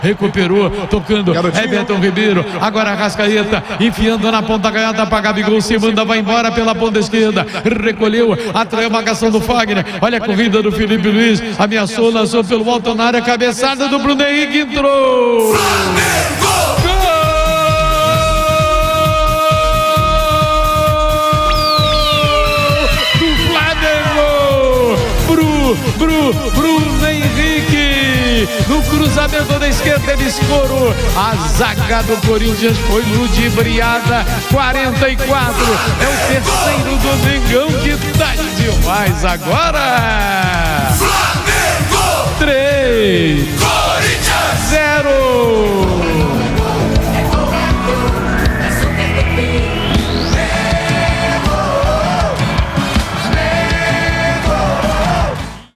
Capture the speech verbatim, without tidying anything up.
Recuperou, tocando, Everton Ribeiro, agora Arrascaeta, enfiando na ponta canhota para Gabigol, se manda, vai embora pela ponta esquerda, recolheu, atraiu a marcação do Fagner, olha a corrida do Felipe Luiz, ameaçou, lançou pelo alto na área, cabeçada do Bruno Henrique, entrou! Bru, Bruno Henrique, no cruzamento da esquerda, ele escorou. A zaga do Corinthians foi ludibriada. quarenta e quatro, é o terceiro do Mengão, que tá demais agora.